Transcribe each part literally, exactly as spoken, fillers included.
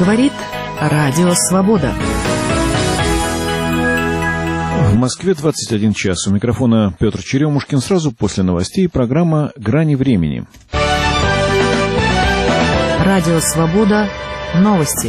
Говорит Радио Свобода. В Москве двадцать один час. У микрофона Петр Черемушкин. Сразу после новостей программа «Грани времени». Радио Свобода. Новости.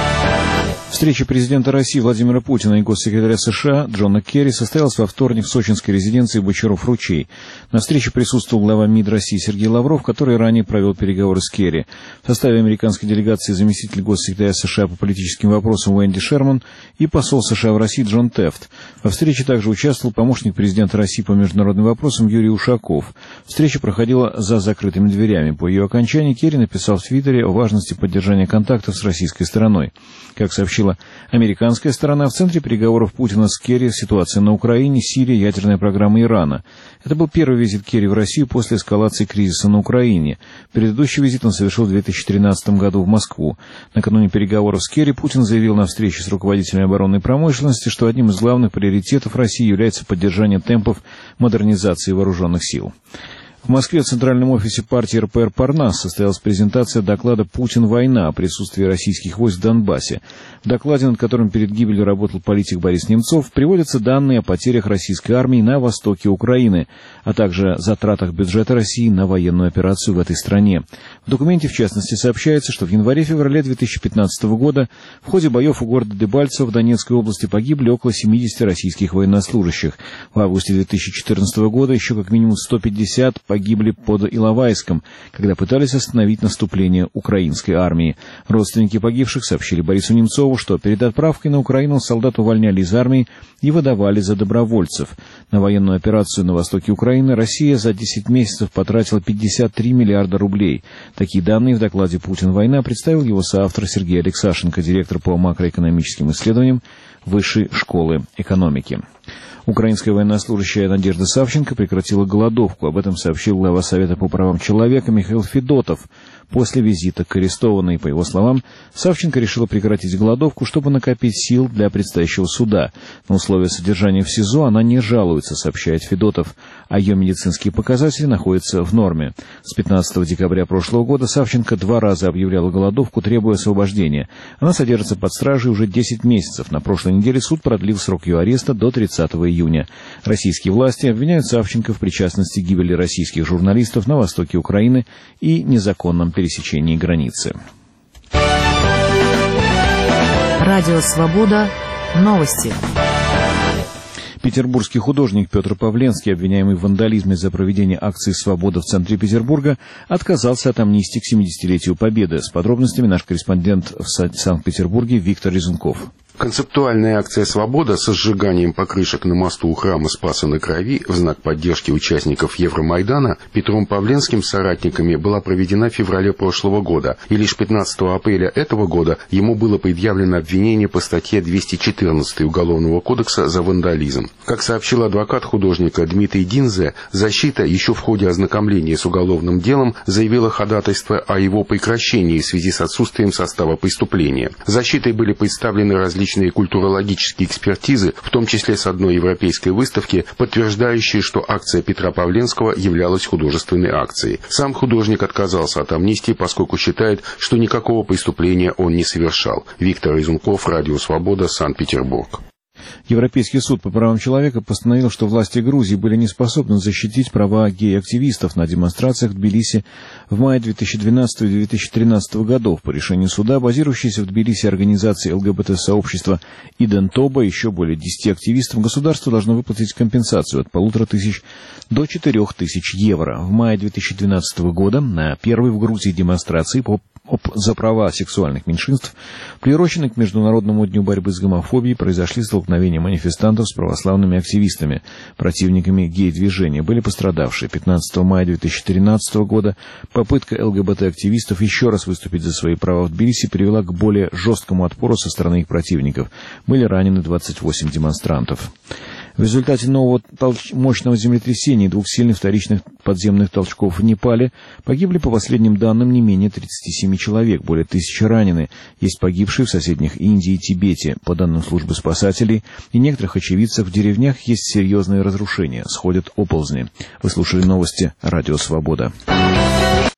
Встреча президента России Владимира Путина и госсекретаря США Джона Керри состоялась во вторник в сочинской резиденции Бочаров-Ручей. На встрече присутствовал глава МИД России Сергей Лавров, который ранее провел переговоры с Керри. В составе американской делегации заместитель госсекретаря США по политическим вопросам Уэнди Шерман и посол США в России Джон Тефт. Во встрече также участвовал помощник президента России по международным вопросам Юрий Ушаков. Встреча проходила за закрытыми дверями. По ее окончании Керри написал в Твиттере о важности поддержания контактов с российской стороной. Как сообщила американская сторона, в центре переговоров Путина с Керри ситуация на Украине, Сирия, ядерная программа Ирана. Это был первый визит Керри в Россию после эскалации кризиса на Украине. Предыдущий визит он совершил в две тысячи тринадцатом году в Москву. Накануне переговоров с Керри Путин заявил на встрече с руководителями оборонной промышленности, что одним из главных приоритетов России является поддержание темпов модернизации вооруженных сил. В Москве в центральном офисе партии эр пэ эр «Парнас» состоялась презентация доклада «Путин. Война» о присутствии российских войск в Донбассе. В докладе, над которым перед гибелью работал политик Борис Немцов, приводятся данные о потерях российской армии на востоке Украины, а также затратах бюджета России на военную операцию в этой стране. В документе, в частности, сообщается, что в январе-феврале две тысячи пятнадцатого года в ходе боев у города Дебальцево в Донецкой области погибли около семидесяти российских военнослужащих. В августе две тысячи четырнадцатого года еще как минимум сто пятьдесят погибли под Иловайском, когда пытались остановить наступление украинской армии. Родственники погибших сообщили Борису Немцову, что перед отправкой на Украину солдат увольняли из армии и выдавали за добровольцев. На военную операцию на востоке Украины Россия за десять месяцев потратила пятьдесят три миллиарда рублей. Такие данные в докладе «Путин. Война» представил его соавтор Сергей Алексашенко, директор по макроэкономическим исследованиям Высшей школы экономики. Украинская военнослужащая Надежда Савченко прекратила голодовку. Об этом сообщил глава Совета по правам человека Михаил Федотов после визита к арестованной. По его словам, Савченко решила прекратить голодовку, чтобы накопить сил для предстоящего суда. На условия содержания в СИЗО она не жалуется, сообщает Федотов, а ее медицинские показатели находятся в норме. С пятнадцатого декабря прошлого года Савченко два раза объявляла голодовку, требуя освобождения. Она содержится под стражей уже десять месяцев. На прошлой неделе суд продлил срок ее ареста до тридцатого июня. Российские власти обвиняют Савченко в причастности к гибели российских журналистов на востоке Украины и незаконном пересечении границы. Радио Свобода. Новости. Петербургский художник Петр Павленский, обвиняемый в вандализме за проведение акции «Свобода» в центре Петербурга, отказался от амнистии к семидесятилетию Победы. С подробностями наш корреспондент в Санкт-Петербурге Виктор Резунков. Концептуальная акция «Свобода» со сжиганием покрышек на мосту у храма Спаса на Крови в знак поддержки участников Евромайдана Петром Павленским с соратниками была проведена в феврале прошлого года, и лишь пятнадцатого апреля этого года ему было предъявлено обвинение по статье двести четырнадцать Уголовного кодекса за вандализм. Как сообщил адвокат художника Дмитрий Динзе, защита еще в ходе ознакомления с уголовным делом заявила ходатайство о его прекращении в связи с отсутствием состава преступления. Защитой были представлены различные Различные культурологические экспертизы, в том числе с одной европейской выставки, подтверждающие, что акция Петра Павленского являлась художественной акцией. Сам художник отказался от амнистии, поскольку считает, что никакого преступления он не совершал. Виктор Резунков, Радио Свобода, Санкт-Петербург. Европейский суд по правам человека постановил, что власти Грузии были не способны защитить права гей-активистов на демонстрациях в Тбилиси в мае две тысячи двенадцатого и две тысячи тринадцатого годов. По решению суда, базирующейся в Тбилиси организации эл гэ бэ тэ-сообщества «Идентоба», еще более десяти активистам, государство должно выплатить компенсацию от полутора тысяч до четырех тысяч евро. В мае две тысячи двенадцатого года на первой в Грузии демонстрации по за права сексуальных меньшинств, приуроченной к Международному дню борьбы с гомофобией, произошли столкновения манифестантов с православными активистами, противниками гей-движения. Были пострадавшие. пятнадцатого мая две тысячи тринадцатого года попытка эл гэ бэ тэ-активистов еще раз выступить за свои права в Тбилиси привела к более жесткому отпору со стороны их противников. Были ранены двадцать восемь демонстрантов. В результате нового толч... мощного землетрясения и двух сильных вторичных подземных толчков в Непале погибли, по последним данным, не менее тридцати семи человек, более тысячи ранены. Есть погибшие в соседних Индии и Тибете. По данным службы спасателей и некоторых очевидцев, в деревнях есть серьезные разрушения, сходят оползни. Вы слушали новости «Радио Свобода».